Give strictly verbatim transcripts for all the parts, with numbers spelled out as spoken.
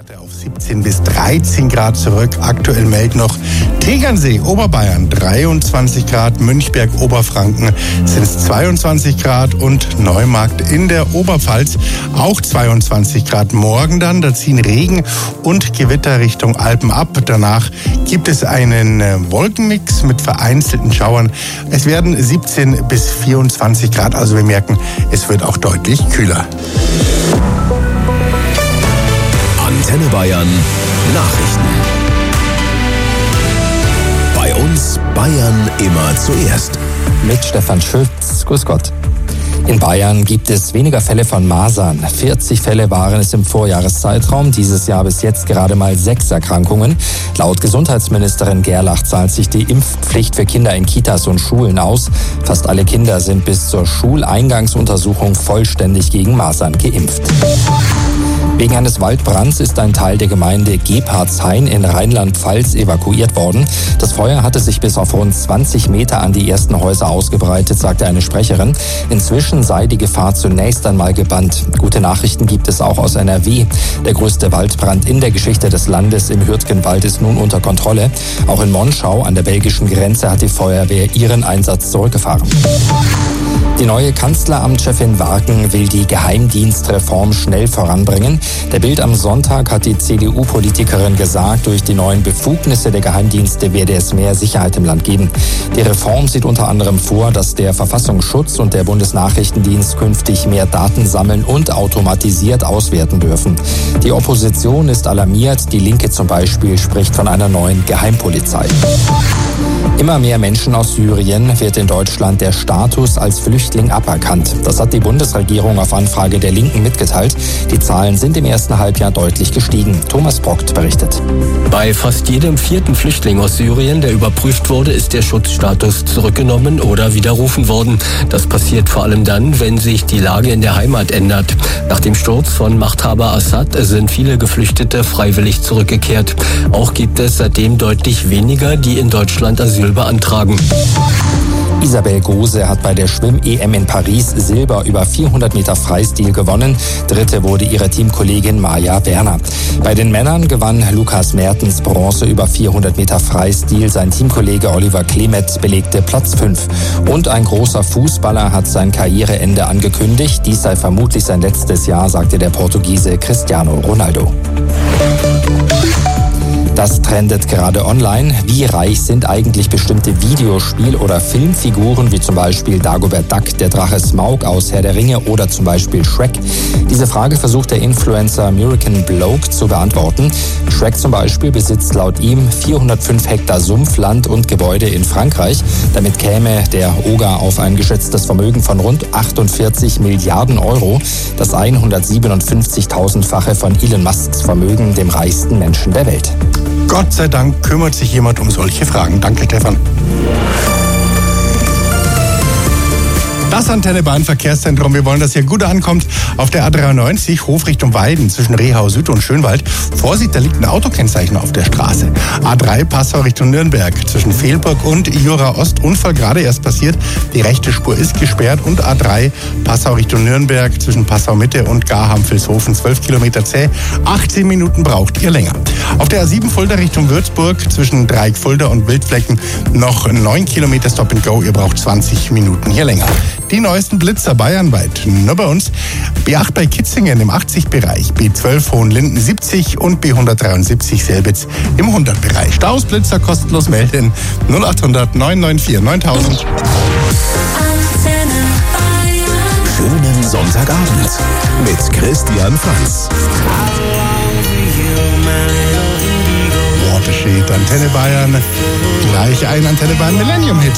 Werte auf siebzehn bis dreizehn Grad zurück. Aktuell meldet noch Tegernsee, Oberbayern dreiundzwanzig Grad, Münchberg, Oberfranken sind es zweiundzwanzig Grad und Neumarkt in der Oberpfalz auch zweiundzwanzig Grad. Morgen dann, da ziehen Regen und Gewitter Richtung Alpen ab. Danach gibt es einen Wolkenmix mit vereinzelten Schauern. Es werden siebzehn bis vierundzwanzig Grad, also wir merken, es wird auch deutlich kühler. Antenne Bayern Nachrichten. Bei uns Bayern immer zuerst. Mit Stefan Schütz. Grüß Gott. In Bayern gibt es weniger Fälle von Masern. vierzig Fälle waren es im Vorjahreszeitraum. Dieses Jahr bis jetzt gerade mal sechs Erkrankungen. Laut Gesundheitsministerin Gerlach zahlt sich die Impfpflicht für Kinder in Kitas und Schulen aus. Fast alle Kinder sind bis zur Schuleingangsuntersuchung vollständig gegen Masern geimpft. Wegen eines Waldbrands ist ein Teil der Gemeinde Gebhardshain in Rheinland-Pfalz evakuiert worden. Das Feuer hatte sich bis auf rund zwanzig Meter an die ersten Häuser ausgebreitet, sagte eine Sprecherin. Inzwischen sei die Gefahr zunächst einmal gebannt. Gute Nachrichten gibt es auch aus N R W. Der größte Waldbrand in der Geschichte des Landes im Hürtgenwald ist nun unter Kontrolle. Auch in Monschau an der belgischen Grenze hat die Feuerwehr ihren Einsatz zurückgefahren. Die neue Kanzleramtschefin Warken will die Geheimdienstreform schnell voranbringen. Der Bild am Sonntag hat die C D U-Politikerin gesagt, durch die neuen Befugnisse der Geheimdienste werde es mehr Sicherheit im Land geben. Die Reform sieht unter anderem vor, dass der Verfassungsschutz und der Bundesnachrichtendienst künftig mehr Daten sammeln und automatisiert auswerten dürfen. Die Opposition ist alarmiert. Die Linke zum Beispiel spricht von einer neuen Geheimpolizei. Immer mehr Menschen aus Syrien wird in Deutschland der Status als Flüchtling aberkannt. Das hat die Bundesregierung auf Anfrage der Linken mitgeteilt. Die Zahlen sind im ersten Halbjahr deutlich gestiegen. Thomas Brockt berichtet. Bei fast jedem vierten Flüchtling aus Syrien, der überprüft wurde, ist der Schutzstatus zurückgenommen oder widerrufen worden. Das passiert vor allem dann, wenn sich die Lage in der Heimat ändert. Nach dem Sturz von Machthaber Assad sind viele Geflüchtete freiwillig zurückgekehrt. Auch gibt es seitdem deutlich weniger, die in Deutschland Asyl beantragen. Isabel Gose hat bei der Schwimm-E M in Paris Silber über vierhundert Meter Freistil gewonnen. Dritte wurde ihre Teamkollegin Maja Werner. Bei den Männern gewann Lukas Mertens Bronze über vierhundert Meter Freistil. Sein Teamkollege Oliver Klemet belegte Platz fünf. Und ein großer Fußballer hat sein Karriereende angekündigt. Dies sei vermutlich sein letztes Jahr, sagte der Portugiese Cristiano Ronaldo. Das trendet gerade online. Wie reich sind eigentlich bestimmte Videospiel- oder Filmfiguren, wie zum Beispiel Dagobert Duck, der Drache Smaug aus Herr der Ringe oder zum Beispiel Shrek? Diese Frage versucht der Influencer American Bloke zu beantworten. Shrek zum Beispiel besitzt laut ihm vierhundertfünf Hektar Sumpfland und Gebäude in Frankreich. Damit käme der Oger auf ein geschätztes Vermögen von rund achtundvierzig Milliarden Euro, das hundertsiebenundfünfzigtausendfache von Elon Musks Vermögen, dem reichsten Menschen der Welt. Gott sei Dank kümmert sich jemand um solche Fragen. Danke, Stefan. Das Antenne Bayern Verkehrszentrum. Wir wollen, dass ihr gut ankommt auf der A dreiundneunzig, Hof Richtung Weiden zwischen Rehau Süd und Schönwald. Vorsicht, da liegt ein Autokennzeichen auf der Straße. A drei Passau Richtung Nürnberg zwischen Fehlburg und Jura Ost. Unfall gerade erst passiert. Die rechte Spur ist gesperrt. Und A drei Passau Richtung Nürnberg zwischen Passau Mitte und Garham-Vilshofen. zwölf Kilometer zäh. achtzehn Minuten braucht ihr länger. Auf der A sieben Fulda Richtung Würzburg zwischen Dreieck Fulda und Wildflecken noch neun Kilometer Stop and Go. Ihr braucht zwanzig Minuten hier länger. Die neuesten Blitzer bayernweit. Nur bei uns. B acht bei Kitzingen im achtzig-Bereich, B zwölf Hohenlinden siebzig und B hundertdreiundsiebzig Selbitz im hundert-Bereich. Staus, Blitzer kostenlos melden. null achthundert neun neun vier neuntausend. Schönen Sonntagabend mit Christian Franz. Watershed, Antenne Bayern. Gleich ein Antenne Bayern Millennium-Hit.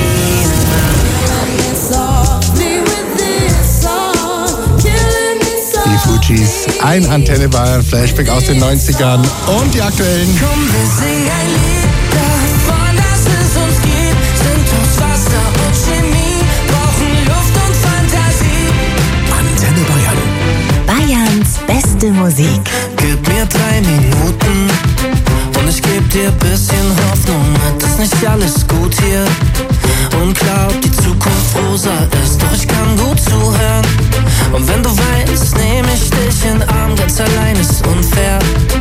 Die Fujis, ein Antenne Bayern Flashback aus den neunzigern und die aktuellen. Komm, wir singen ein Lied davon, dass es uns gibt. Sind aus Wasser und Chemie, brauchen Luft und Fantasie. Antenne Bayern. Bayerns beste Musik. Gib mir drei Minuten und ich geb dir ein bisschen Hoffnung. Es ist nicht alles gut hier und klar, ob die Zukunft rosa ist, doch ich kann gut zuhören. Und wenn du weinst, nehm ich dich in den Arm, ganz allein ist unfair.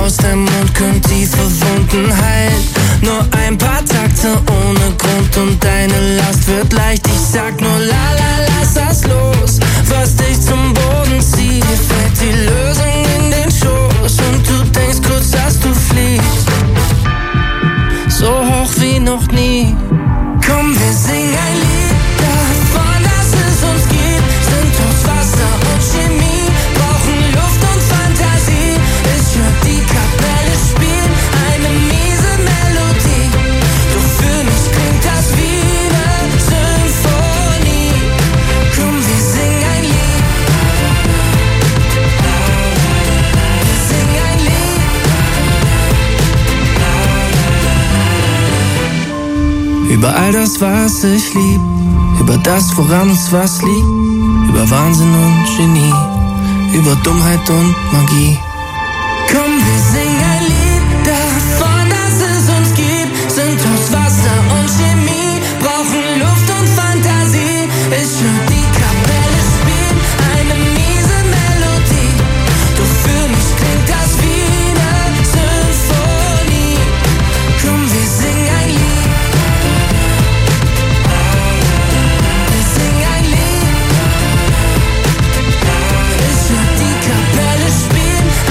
aus dem Mund könnt tiefe Wunden heilen. Nur ein paar Takte ohne Grund und deine Last wird leicht. Ich sag nur la la, lass das los, was dich zum Boden zieht. Dir fällt die Lösung in den Schoß und du denkst kurz, dass du fliegst. So hoch wie noch nie. Komm, wir singen ein Lied davon, dass es uns gibt. Sind aus Wasser und Chemie, brauchen Luft und Fantasie. Ich hör die Kapelle spielen, eine miese Melodie. Doch für mich klingt das wie eine Symphonie. Komm, wir singen ein Lied. Wir singen ein Lied. Über all das, was ich lieb, über das, woran uns was liegt, über Wahnsinn und Genie, über Dummheit und Magie. Komm, wir singen ein Lied davon, dass es uns gibt, sind aus Wasser und Chemie, brauchen Luft und Fantasie. Ich hör die Kapelle spielen, eine miese Melodie, doch für mich klingt das wie eine Symphonie. Komm, wir singen ein Lied. Kapelle spielen,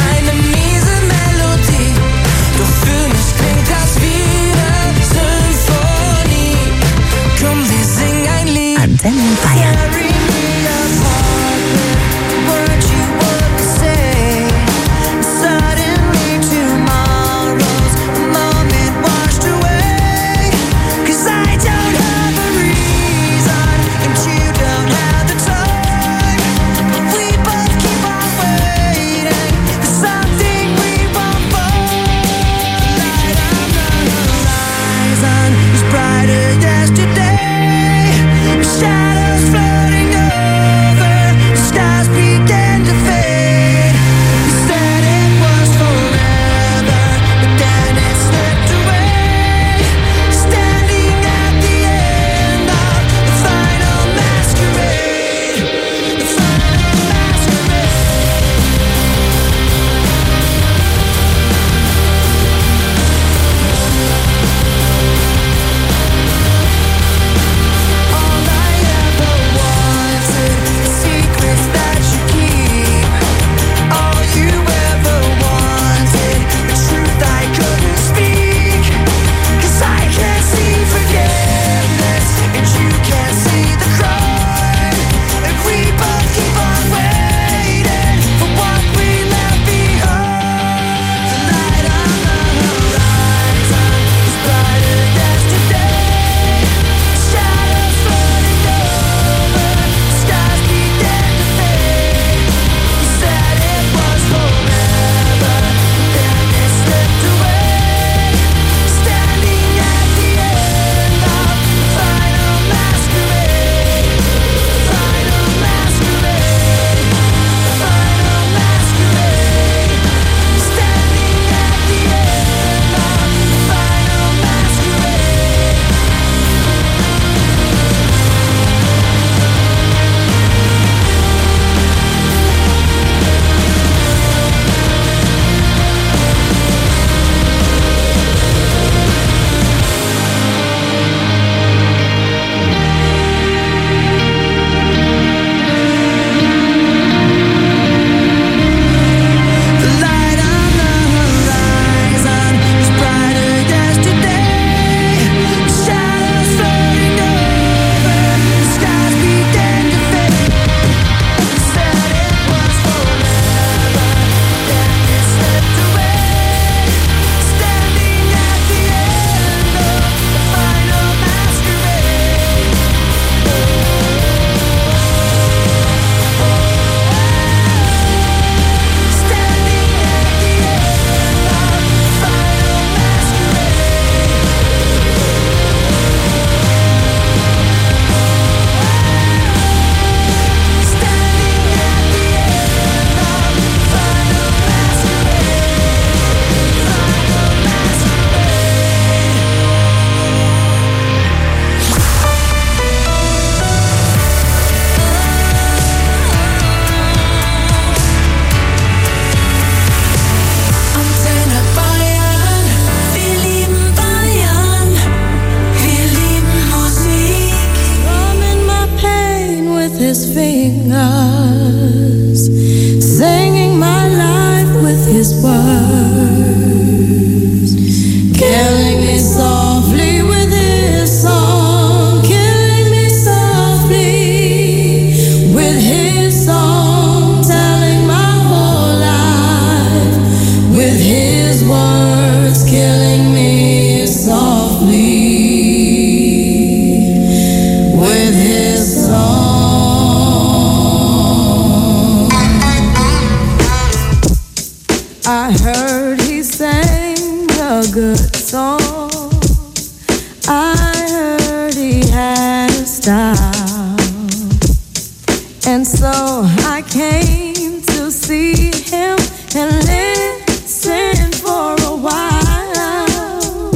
good song. I heard he had a style, and so I came to see him and listen for a while.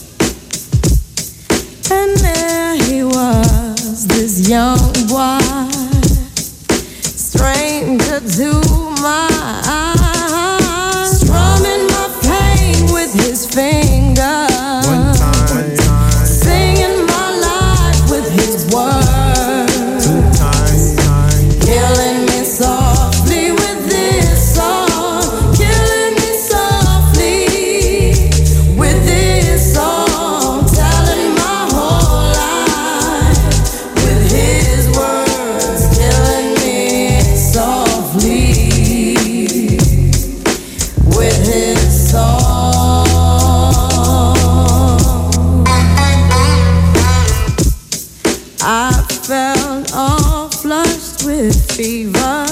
And there he was, this young boy, stranger to my eyes, strumming my pain with his fingers. One time, one time. Singing my life with his words. Two times, time. Killing me softly with this song. Killing me softly with this song. Telling my whole life with his words. Killing me softly with his song. I felt all flushed with fever,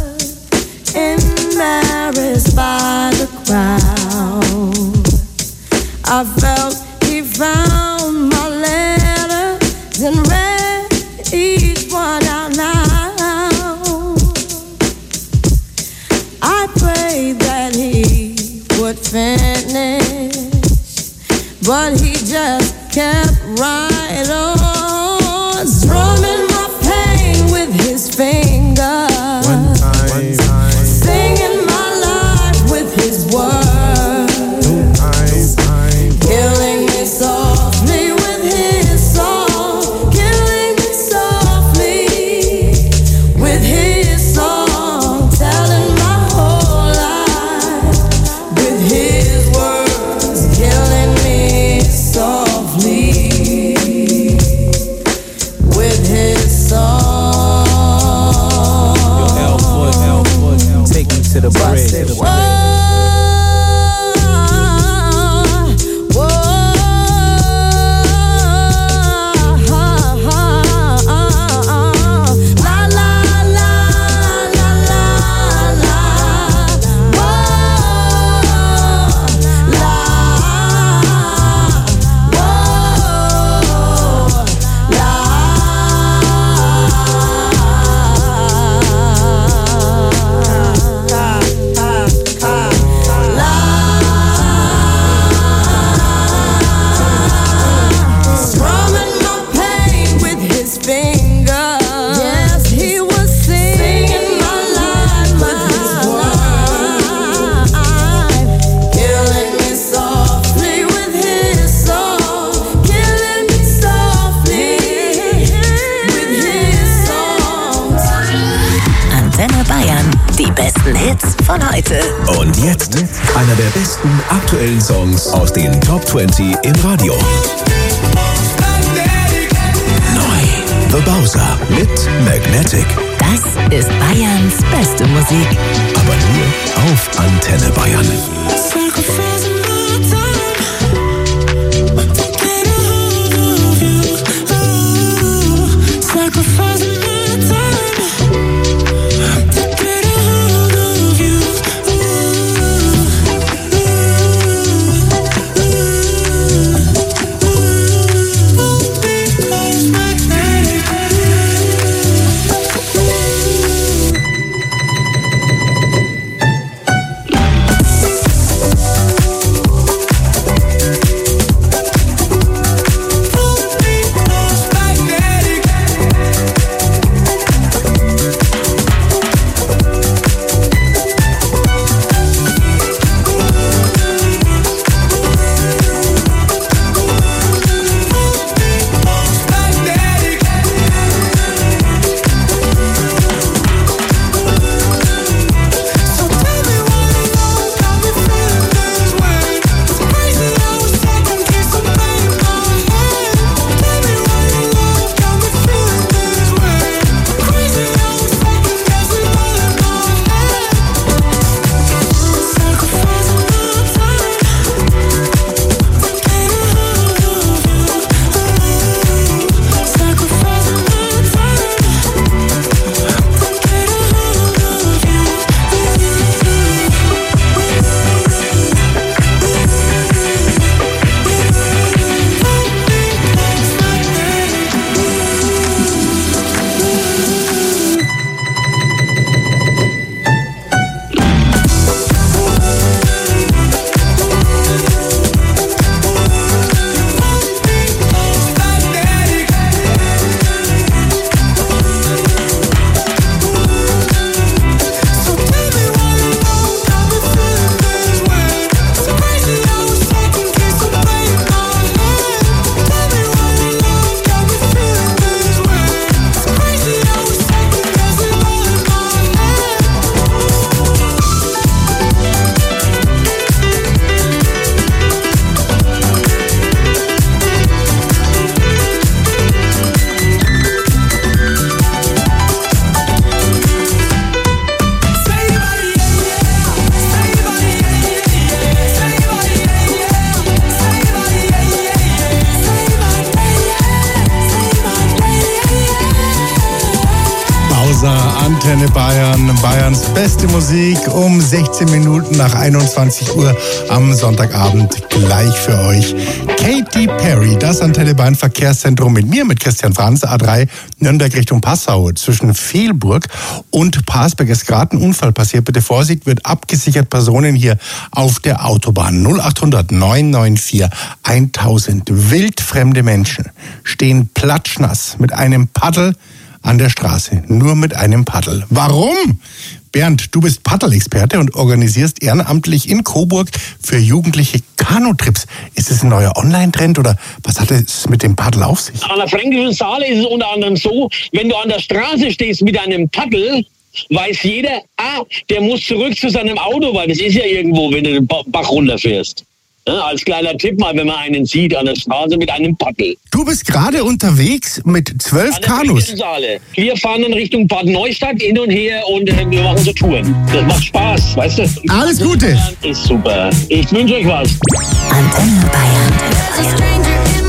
embarrassed by the crowd. I felt he found my letters and read each one out loud. I prayed that he would finish, but he just kept right on, strumming my pain with his fingers. One time, one time. Singing my life with his words. Two times, time. Killing me softly with his song. Killing me softly with his song. Telling my whole life with his words. Killing me softly with his song. Take me to the bridge. Whoa, whoa, la la la la la la, whoa, la, whoa, strumming my pain with his fingers. Yes, he was singing my life with his words. Killing me softly with his song. Killing me softly with his song. Antenne Bayern, die besten Hits von heute. Und jetzt einer der besten aktuellen Songs aus den Top zwanzig im Radio. Neu. The Bowser mit Magnetic. Das ist Bayerns beste Musik. Aber nur auf Antenne Bayern. Autobahn, Bayerns beste Musik um sechzehn Minuten nach einundzwanzig Uhr am Sonntagabend gleich für euch. Katy Perry, das Antenne Bayern Verkehrszentrum mit mir, mit Christian Franz, A drei, Nürnberg Richtung Passau. Zwischen Fehlburg und Parsberg ist gerade ein Unfall passiert. Bitte Vorsicht, wird abgesichert, Personen hier auf der Autobahn. null acht hundert neun neun vier tausend. Wildfremde Menschen stehen platschnass mit einem Paddel an der Straße. Nur mit einem Paddel. Warum? Bernd, du bist Paddelexperte und organisierst ehrenamtlich in Coburg für Jugendliche Kanutrips. Ist es ein neuer Online-Trend oder was hat es mit dem Paddel auf sich? An der Fränkischen Saale ist es unter anderem so, wenn du an der Straße stehst mit einem Paddel, weiß jeder, ah, der muss zurück zu seinem Auto, weil das ist ja irgendwo, wenn du den Bach runterfährst. Ja, als kleiner Tipp mal, wenn man einen sieht an der Straße mit einem Paddel. Du bist gerade unterwegs mit zwölf Kanus. Wir fahren in Richtung Bad Neustadt hin und her und äh, wir machen so Touren. Das macht Spaß, weißt du? Alles Gute. Ist super. Ich wünsche euch was. Antenne Bayern.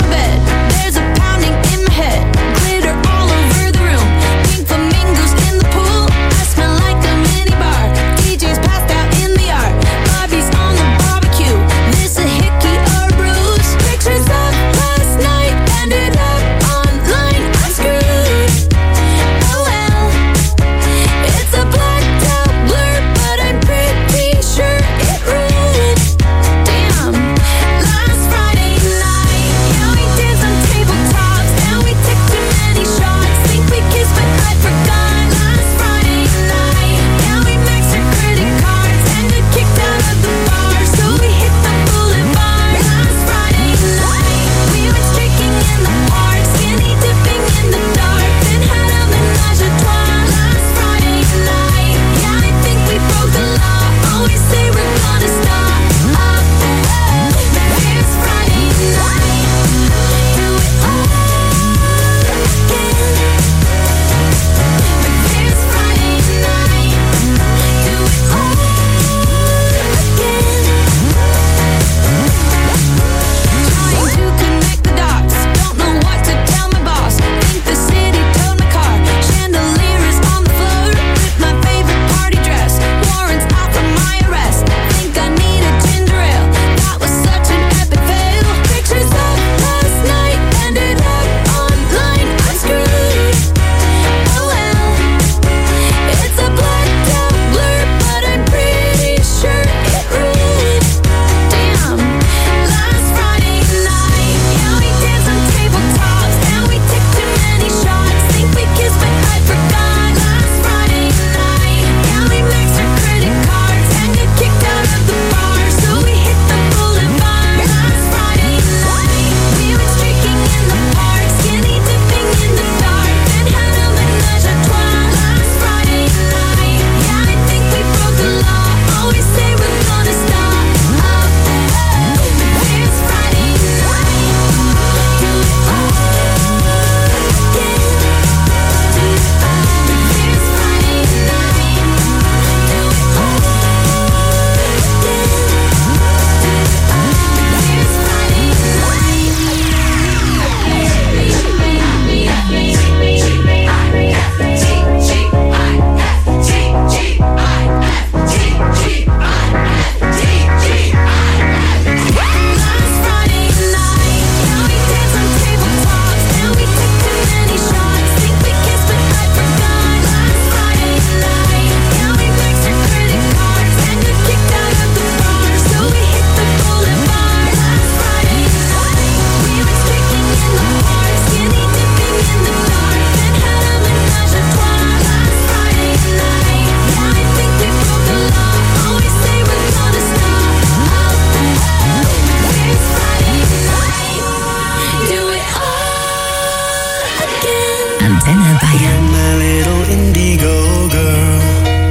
Antenne Bayern. My little indigo girl,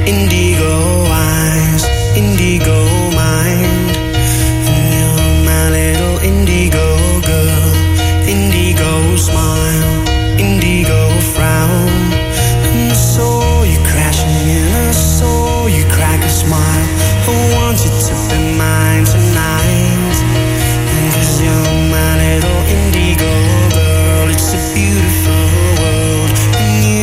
indigo eyes, indigo mind. You're my little indigo girl, indigo smile, indigo frown. And I saw you crashing and I saw you crack a smile. I want you to be mine tonight. And 'cause you're my little indigo girl, it's a beautiful world. And you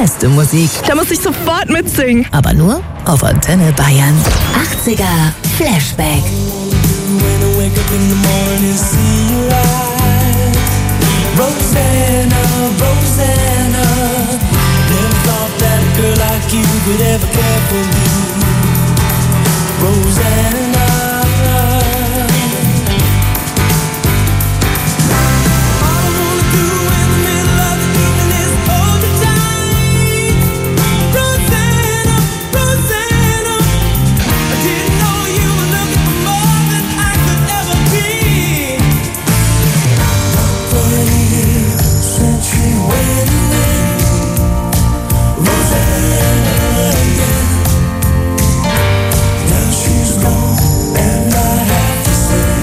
beste Musik. Da muss ich sofort mitsingen. Aber nur auf Antenne Bayern. achtziger Flashback. Rosanna, Rosanna, never thought that a girl like you would ever care for me. Rosanna, all I wanna do in the middle of the evening is hold you tight. Rosanna, Rosanna, I didn't know you were looking for more than I could ever be. twenty years since she went away, Rosanna, yeah. Now she's gone, and I have to say,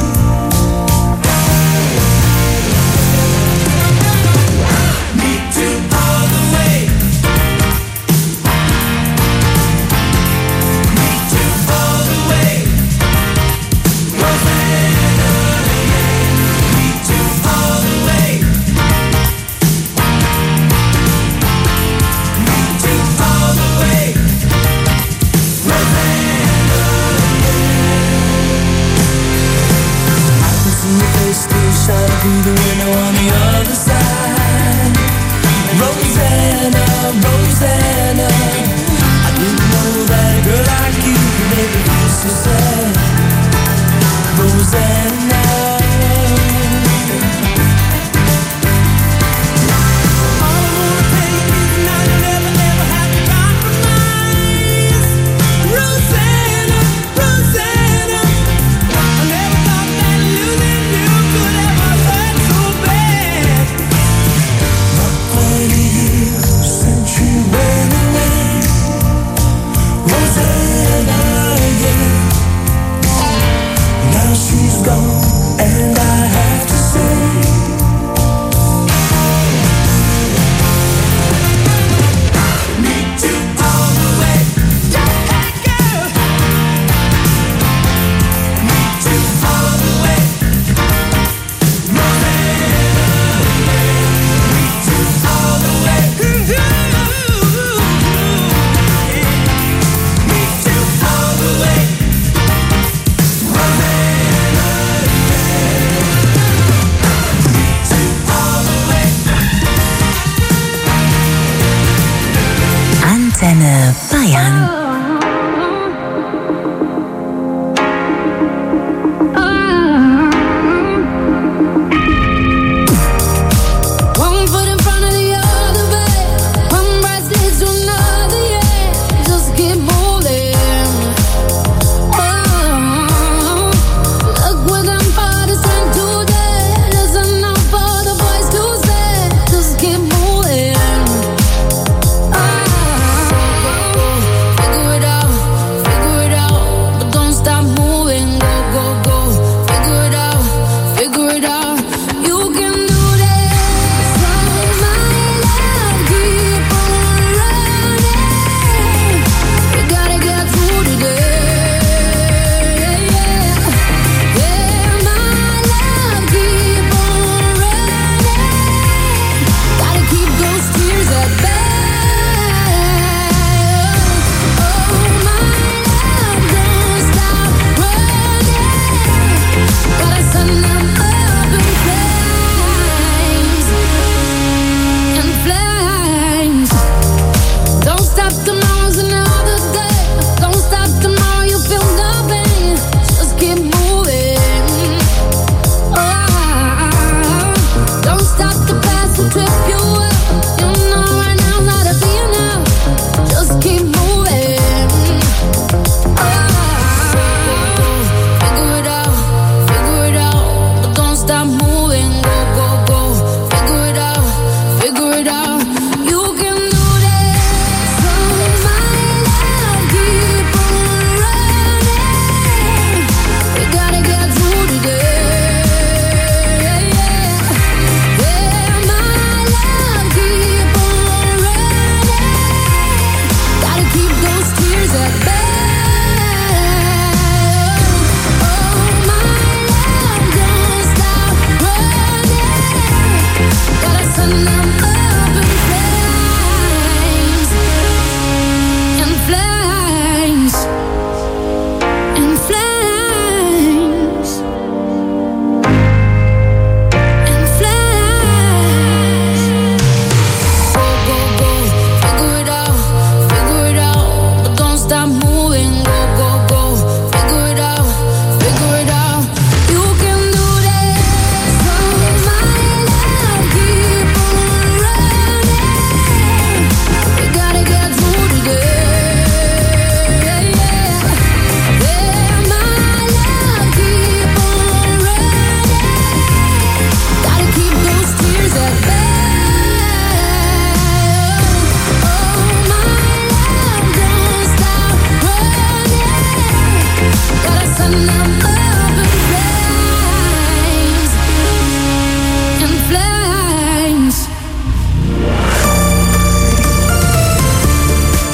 me too all the way. Me too all the way. Rosanna, yeah. Me too all the way. Me too all the way. Rosanna, I can see your face still shining through the window on the other side. Rosanna, Rosanna, I didn't know that a girl like you could make me feel so sad. Rosanna, all I wanna tell you is now you never, never have to compromise. Rosanna, Rosanna, I never thought that losing you could ever hurt so bad. twenty years since she went away, Rosanna, yeah. Now she's gone, and I have to say, me too all the way. Hey girl, me too all the way. Rosanna, yeah. Me too all the way. Me too all the way. Rosanna, yeah. Me too all the way. Antenne Bayern. One foot in front of the other, babe. One breath leads to another, yeah. Just keep moving. Oh, look what I'm partying today. There's enough for the boys to say. Just keep moving. Oh, figure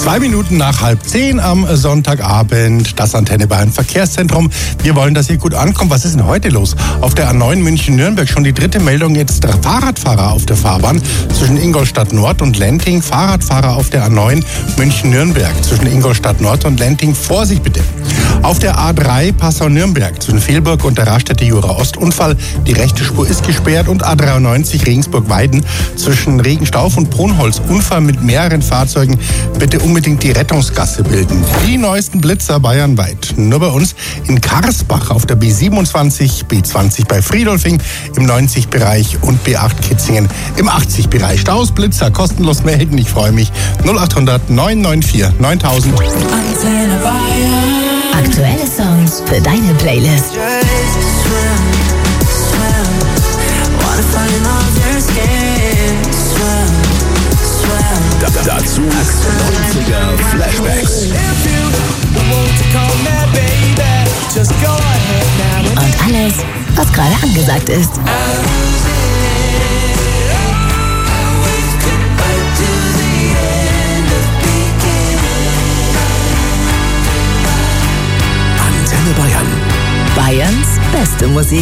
Zwei Minuten nach halb zehn am Sonntagabend, das Antenne Bayern Verkehrszentrum. Wir wollen, dass ihr gut ankommt. Was ist denn heute los? Auf der A neun München-Nürnberg schon die dritte Meldung, jetzt Fahrradfahrer auf der Fahrbahn zwischen Ingolstadt Nord und Lenting. Fahrradfahrer auf der A neun München-Nürnberg zwischen Ingolstadt Nord und Lenting. Vorsicht bitte. Auf der A drei Passau-Nürnberg zwischen Fehlburg und der Raststätte Jura Ost Unfall. Die rechte Spur ist gesperrt und A dreiundneunzig Regensburg-Weiden zwischen Regenstauf und Brunholz. Unfall mit mehreren Fahrzeugen. Bitte unbedingt die Rettungsgasse bilden. Die neuesten Blitzer bayernweit. Nur bei uns in Karsbach auf der B siebenundzwanzig, B zwanzig bei Friedolfing im neunzig-Bereich und B acht Kitzingen im achtzig-Bereich. Staus, Blitzer, kostenlos melden. Ich freue mich. null achthundert neun neun vier neuntausend. Antenne Bayern. Aktuelle Songs für deine Playlist. Da, dazu neunziger Flashbacks. Und alles, was gerade angesagt ist. Antenne Bayern. Bayerns beste Musik.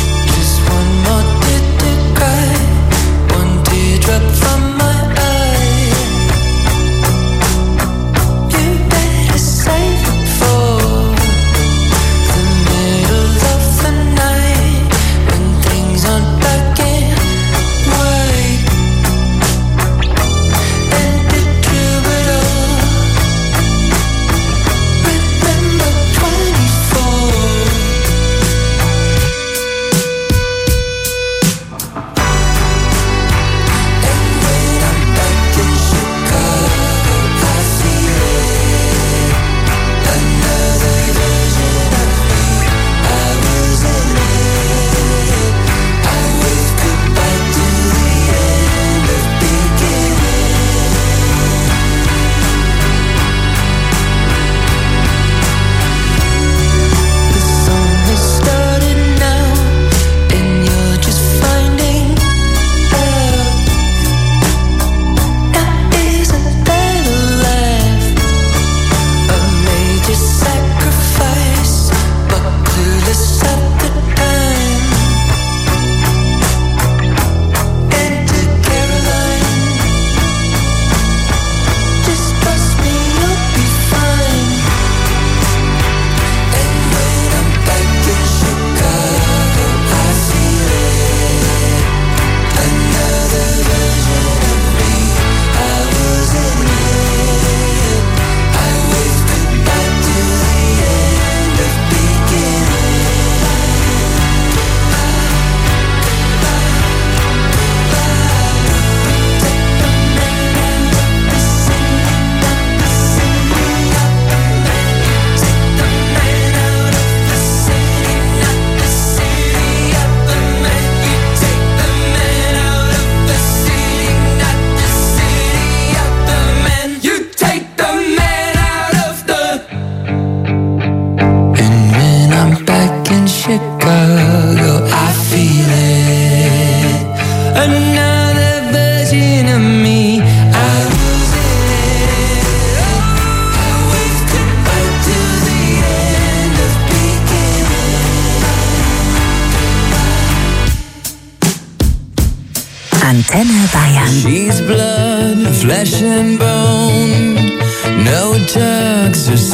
Antenne Bayern. She's blood, flesh and bone, no tucks or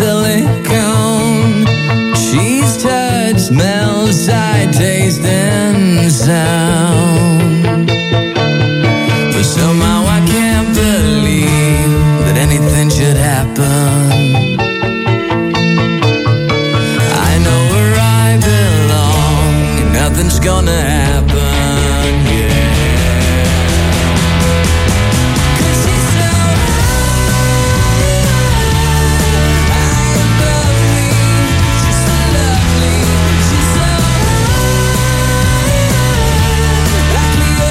silicone. She's touch, smell, sight, taste and sound. But somehow I can't believe that anything should happen. I know where I belong and nothing's gonna happen, yeah. Like me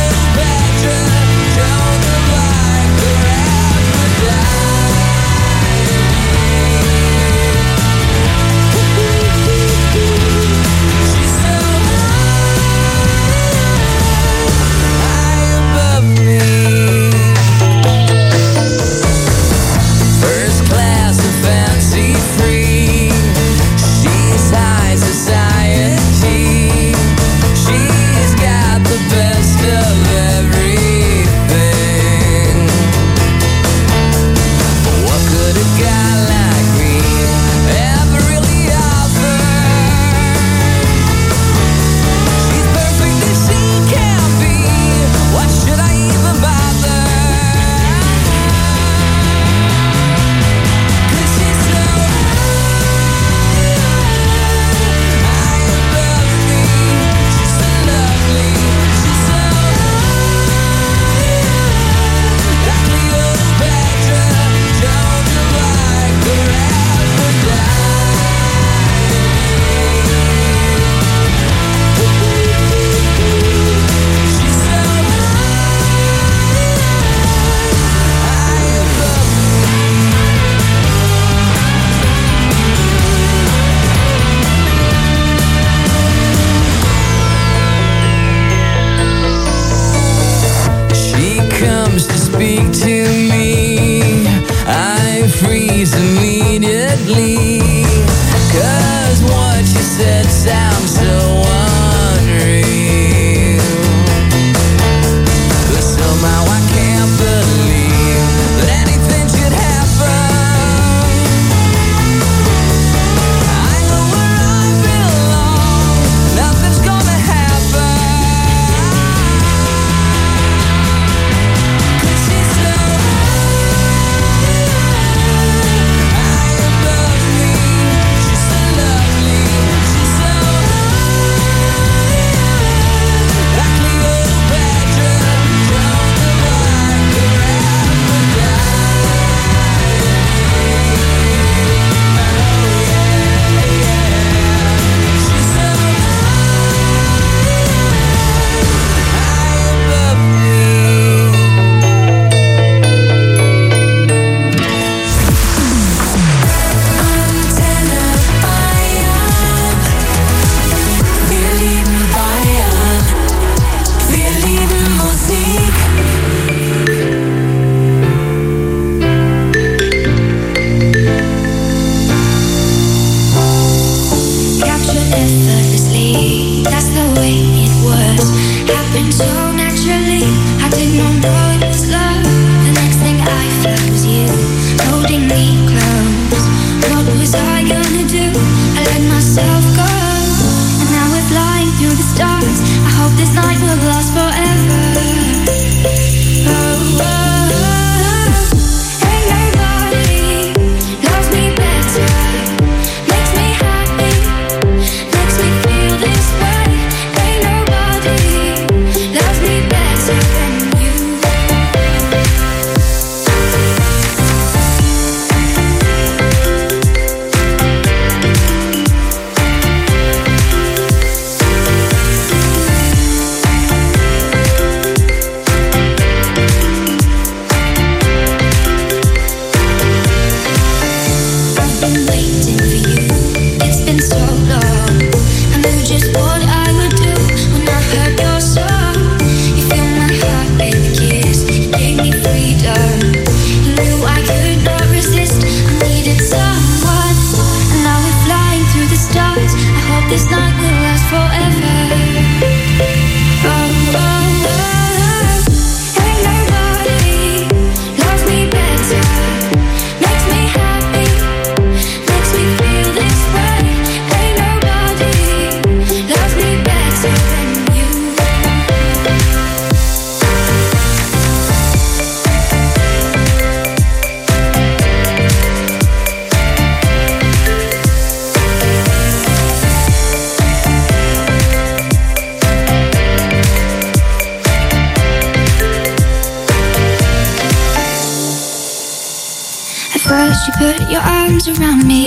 First you put your arms around me,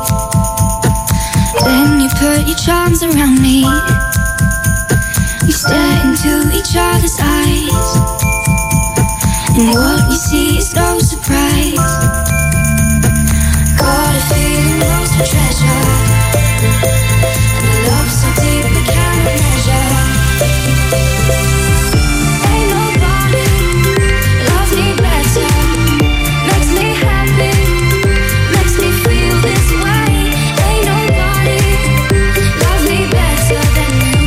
then you put your charms around me. We stare into each other's eyes, and what we see is no surprise. Got a feeling lost for treasure, and a love so deep we can't measure. Ain't nobody loves me better, makes me happy, makes me feel this way. Ain't nobody loves me better than you.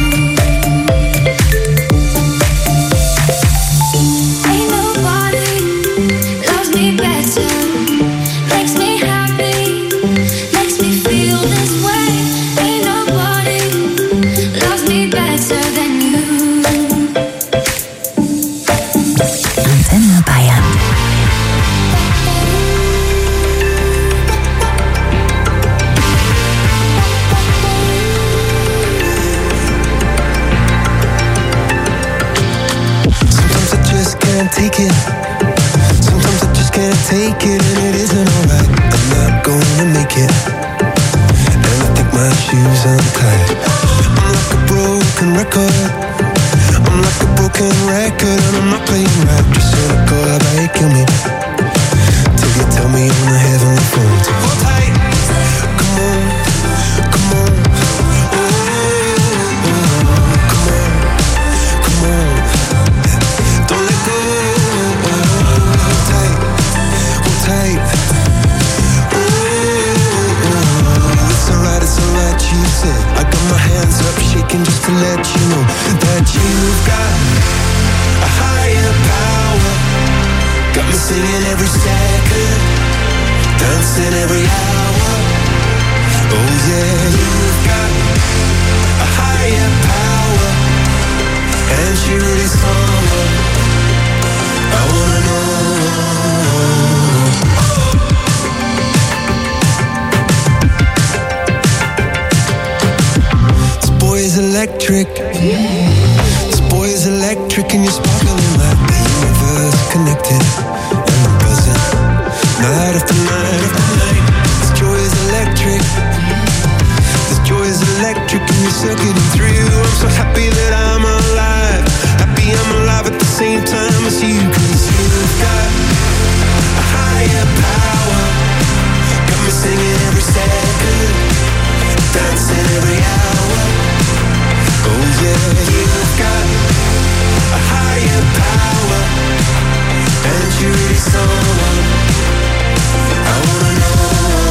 Ain't nobody loves me better, makes me happy, makes me feel this way. Ain't nobody loves me better than you. Antenne Bayern. Sometimes I just can't take it. Sometimes I just can't take it, and it isn't alright. I'm not gonna make it, and I think my shoes untied. I'm like a broken record. I'm like a broken record, and I'm not playing right. Just cynical, how about you kill me till you tell me on the heavenly phone to hold tight. Come on, come on, oh, oh, come on, come on. Don't let go. Hold tight, hold tight. Ooh, it's alright, it's alright, you said. I got my hands up, shaking just to let you know that you've got a higher power. Got me singing every second, dancing every hour. Oh yeah, you've got a higher power, and she really someone I wanna know. This boy is electric. This boy is electric, and you're sparkling like the universe connected. And I'm buzzing night after night after night. This joy is electric. This joy is electric, and you're circuiting through. I'm so happy that I'm alive. Happy I'm alive at the same time as you. 'Cause you've got a higher power. Got me singing every second, dancing every hour. Oh yeah, you've got a higher power, and you're really someone I wanna know.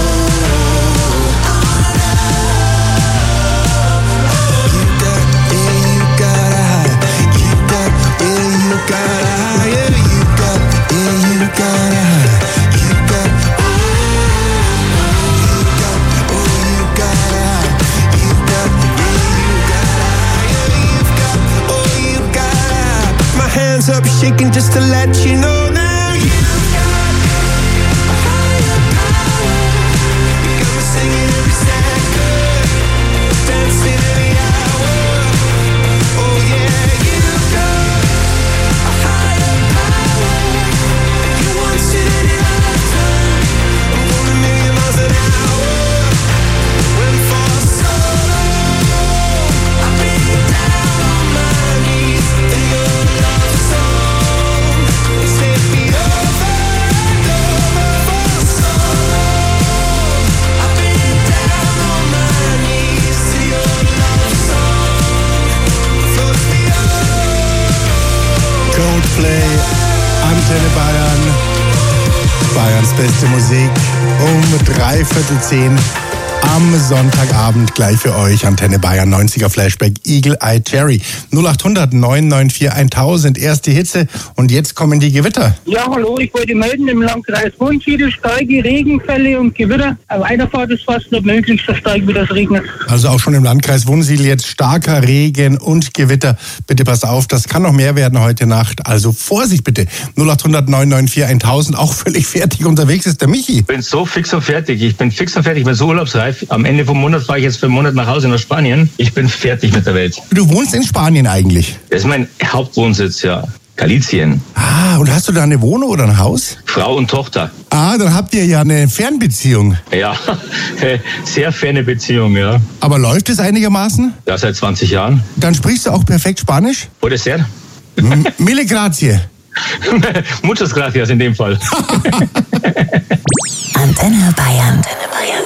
You got, yeah, you got a high. You got, yeah, you got a higher. You got, yeah, you got a high. You got, oh, you got, oh, you got a high. You got, yeah, you got a higher. You've got, oh, you got a high. My hands up, shaking just to let you know now. You've got a higher power. You got me singing every second, dancing every hour. Oh yeah, you've got a higher power. You once in any lifetime. I'm going a million miles an hour. Went for so long, I've been down on my knees in your love song. Set me over and over for so long. I've been down on my knees to your love song. Floats me over. Coldplay, Antenne Bayern, Bayerns beste Musik, um dreiviertel zehn am Sonntagabend gleich für euch. Antenne Bayern neunziger Flashback, Eagle Eye Cherry. null acht hundert neun neun vier tausend, erste Hitze und jetzt kommen die Gewitter. Ja, hallo, ich wollte melden, im Landkreis Wunsiedel starke Regenfälle und Gewitter. Eine Weiterfahrt ist fast nicht möglich, so stark wie das regnet. Also auch schon im Landkreis Wunsiedel jetzt starker Regen und Gewitter. Bitte passt auf, das kann noch mehr werden heute Nacht. Also Vorsicht bitte. null acht hundert neun neun vier tausend, auch völlig fertig unterwegs ist der Michi. Ich bin so fix und fertig. Ich bin fix und fertig. Ich bin so urlaubsreif. Am Ende vom Monat fahre ich jetzt für einen Monat nach Hause nach Spanien. Ich bin fertig mit der Welt. Du wohnst in Spanien eigentlich? Das ist mein Hauptwohnsitz, ja. Galizien. Ah, und hast du da eine Wohnung oder ein Haus? Frau und Tochter. Ah, dann habt ihr ja eine Fernbeziehung. Ja, sehr ferne Beziehung, ja. Aber läuft es einigermaßen? Ja, seit zwanzig Jahren. Dann sprichst du auch perfekt Spanisch? Puede ser. M- Mille grazie. Muchas gracias in dem Fall. Antenne Bayern. Antenne Bayern.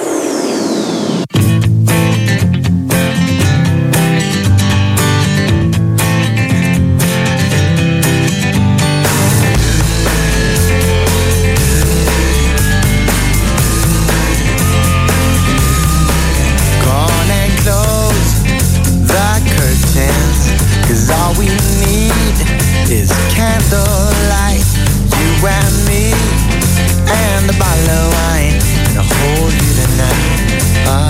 Gone and close the curtains, 'cause all we need is candlelight, you and me, and a bottle of wine, and I'll hold you tonight. Uh,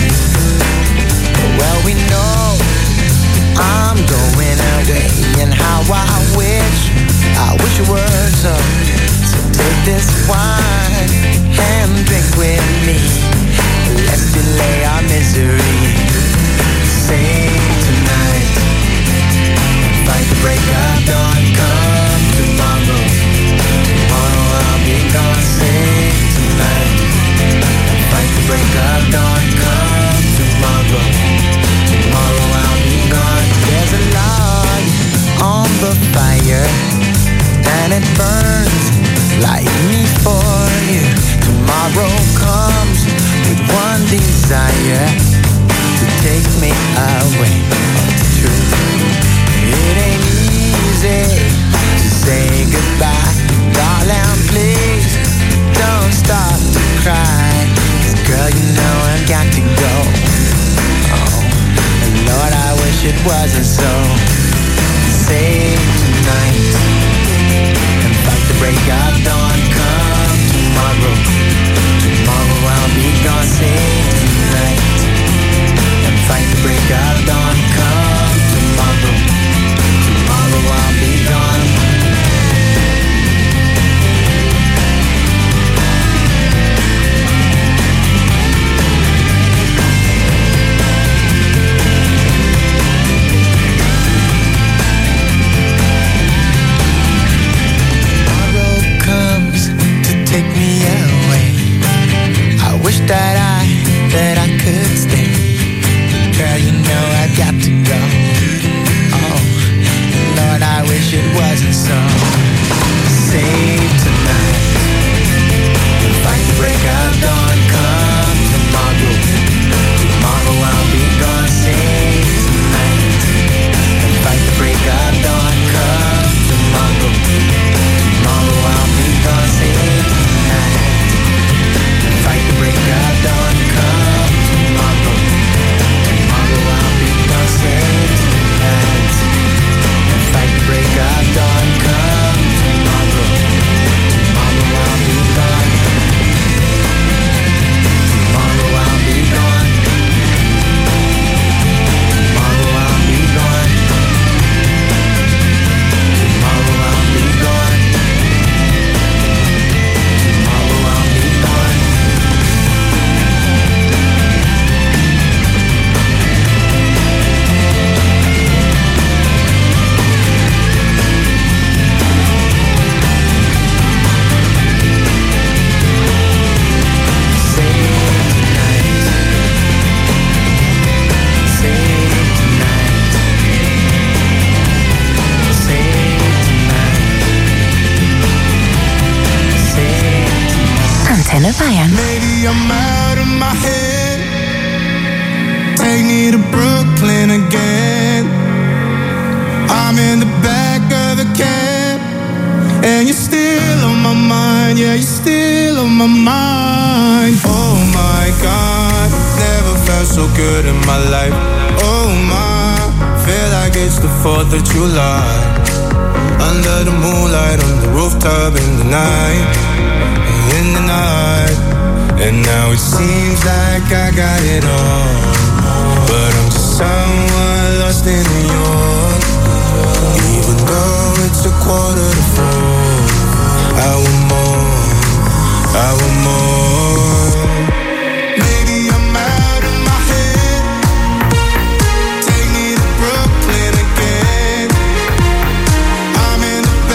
well, we know I'm going away, and how I wish, I wish it were so. So take this wine and drink with me. Let's delay our misery. Sing tonight, fight the break of dawn. Come tomorrow, tomorrow I'll be gone. Sing tonight, fight the break of dawn. Come tomorrow, tomorrow I'll be gone. There's a log on the fire, and it burns like me for you. Tomorrow comes with one desire, to take me away from the truth. It ain't easy to say goodbye, darling, please don't stop to cry, 'cause girl, you know I've got to go. Oh, and Lord, I wish it wasn't so. Save tonight and fight the break of dawn. Come tomorrow, tomorrow I'll be gone. Save tonight and fight the break of dawn. Come tomorrow, tomorrow I'll be gone. Tomorrow comes to take me away. I wish that I, that I could stay. Girl, you know I've got to go. Oh, Lord, I wish it wasn't so. Save tonight and fight the break of dawn. Come tomorrow, tomorrow I'll be gone. Save tonight and fight the break of dawn. Come tomorrow, tomorrow I'll be gone. Save tonight and fight the break of dawn. Come tomorrow, tomorrow I'll be gone. Save tonight and fight the break of dawn. Come tomorrow, tomorrow I'll be gone. Tomorrow I'll be gone. Tomorrow I'll be gone. Tomorrow I'll be gone. Tomorrow I'll be gone. Antenne Bayern. Maybe I'm out of my head. Take me to Brooklyn again. I'm in the back of the cab, and you're still on my mind. Yeah, you're still on my mind. Oh my God, never felt so good in my life. Oh my, feel like it's the fourth of July. Under the moonlight, on the rooftop in the night, in the night. And now it seems like I got it all, but I'm just someone lost in New York. Even though it's a quarter to four, I want more, I want more. Maybe I'm out of my head. Take me to Brooklyn again. I'm in the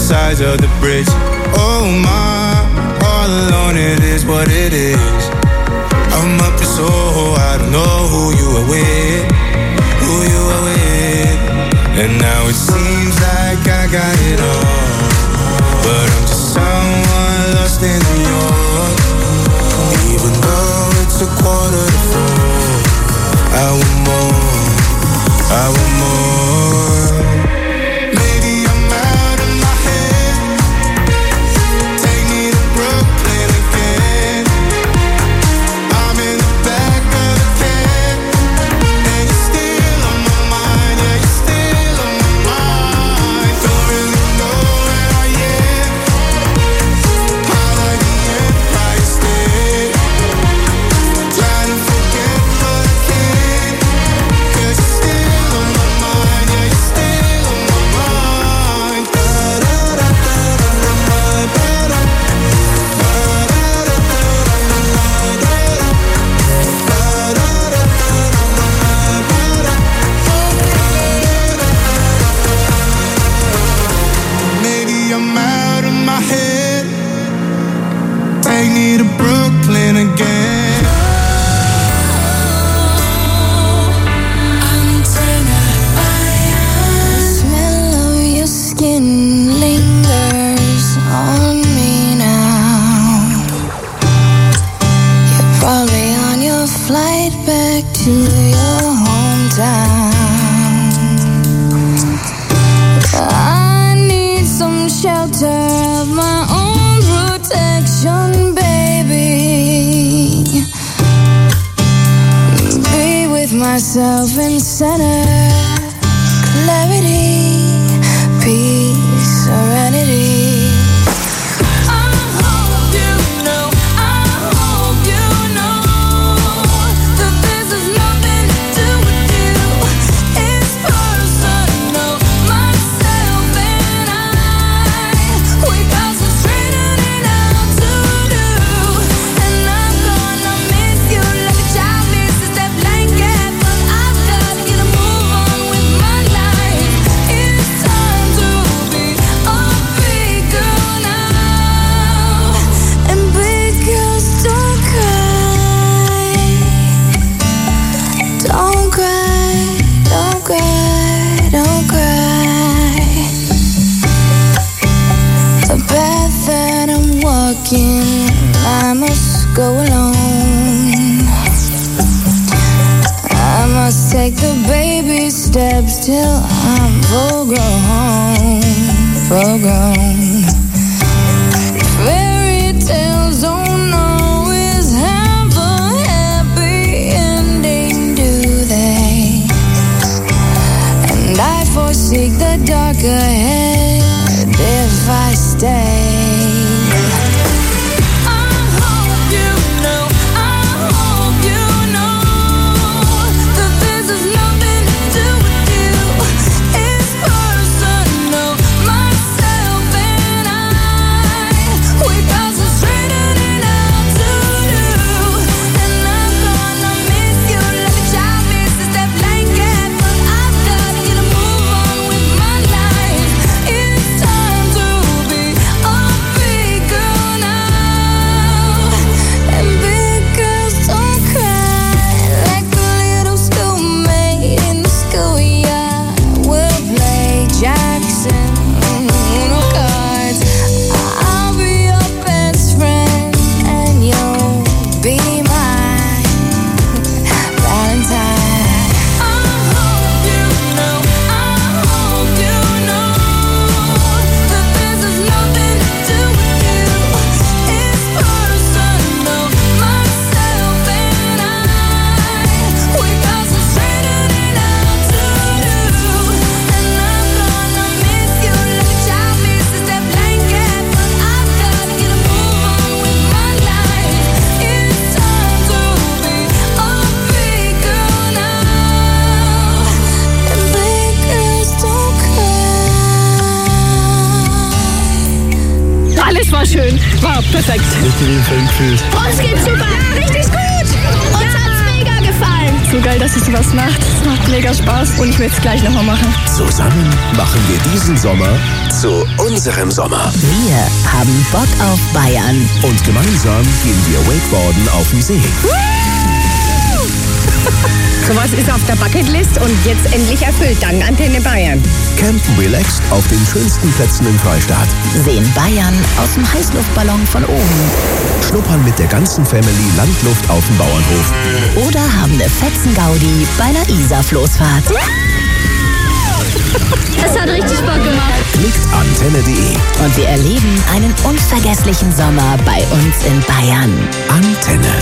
sides of the bridge. Oh my, all alone, it is what it is. I'm up to Soho, I don't know who you are with, who you are with. And now it seems like I got it all, but I'm just someone lost in New York. Even though it's a quarter to four, I want more, I want more. Maybe I'm out of my head. Take me to Brooklyn again. I'm in the back of a cab, and you're still on my mind. Yeah, you're still on my mind. Don't really know where I am. I'm like the Empire State, trying to forget but I can't. 'Cause you're still on my mind. Yeah, you're still on my mind. Maybe I'm out of my head. Take me to Brooklyn again. The smell of your skin lingers on me now. You're probably on your flight back to your hometown. I need some shelter of my own protection, baby. Be with myself in center, clarity, peace, serenity. I hope you know, I hope you know that this has nothing to do with you. It's personal, myself and I. We concentrated it out to do, and I'm gonna miss you like a child misses that blanket. But I've got to get a move on with my life. It's time to be a big girl now. And big girls don't cry. Don't cry, don't cry, don't cry. The path that I'm walking, I must go alone. I must take the baby steps till I'm full grown, full grown. Fairy tales don't always have a happy ending, do they? And I foresee the dark ahead if I stay. I hope you know, I hope you know that this has nothing to do with you. It's personal, myself and I. We concentrated it out to do, and I'm gonna miss you like a child misses that blanket. But I've got to get a move on with my life. It's time to be a big girl now. And big girls don't cry like a little schoolmate in the schoolyard. We'll play Jackson Uno cards. I'll be your best friend and you'll be my Valentine. I hope you know, I hope you know that this has nothing to do with you. It's personal, myself and I. We concentrated it out to do, and I'm gonna miss you like a child misses that blanket. But I've got to get a move on with my life. It's time to be a big girl now. And big girls don't cry. Alles war schön, war perfekt. Richtig wie im Film gefühlt. Uns geht's super, richtig gut. Uns hat's mega gefallen. so geil, dass ihr sowas macht. Es macht mega Spaß und ich will es gleich nochmal machen. Zusammen machen wir diesen Sommer zu unserem Sommer. Wir haben Bock auf Bayern. Und gemeinsam gehen wir Wakeboarden auf dem See. Sowas ist auf der Bucketlist und jetzt endlich erfüllt, dank Antenne Bayern. Campen relaxed auf den schönsten Plätzen im Freistaat. Sehen Bayern aus dem Heißluftballon von oben. Schnuppern mit der ganzen Family Landluft auf dem Bauernhof. Oder haben eine Fetzen-Gaudi bei einer Isar-Floßfahrt. Es hat richtig Bock gemacht. Klickt antenne punkt de. Und wir erleben einen unvergesslichen Sommer bei uns in Bayern. Antenne.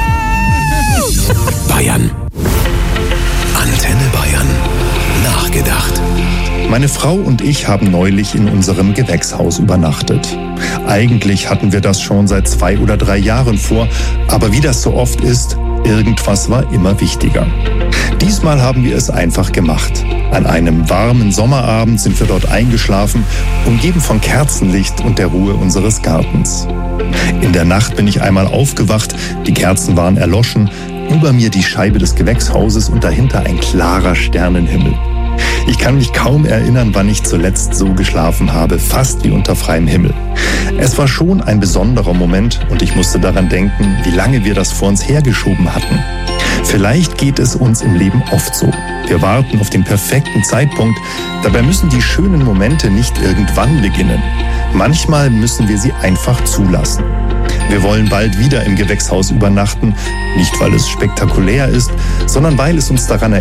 Bayern. Antenne Bayern. Nachgedacht. Meine Frau und ich haben neulich in unserem Gewächshaus übernachtet. Eigentlich hatten wir das schon seit zwei oder drei Jahren vor, aber wie das so oft ist, irgendwas war immer wichtiger. Diesmal haben wir es einfach gemacht. An einem warmen Sommerabend sind wir dort eingeschlafen, umgeben von Kerzenlicht und der Ruhe unseres Gartens. In der Nacht bin ich einmal aufgewacht, die Kerzen waren erloschen, über mir die Scheibe des Gewächshauses und dahinter ein klarer Sternenhimmel. Ich kann mich kaum erinnern, wann ich zuletzt so geschlafen habe, fast wie unter freiem Himmel. Es war schon ein besonderer Moment und ich musste daran denken, wie lange wir das vor uns hergeschoben hatten. Vielleicht geht es uns im Leben oft so. Wir warten auf den perfekten Zeitpunkt, dabei müssen die schönen Momente nicht irgendwann beginnen. Manchmal müssen wir sie einfach zulassen. Wir wollen bald wieder im Gewächshaus übernachten, nicht weil es spektakulär ist, sondern weil es uns daran erinnert,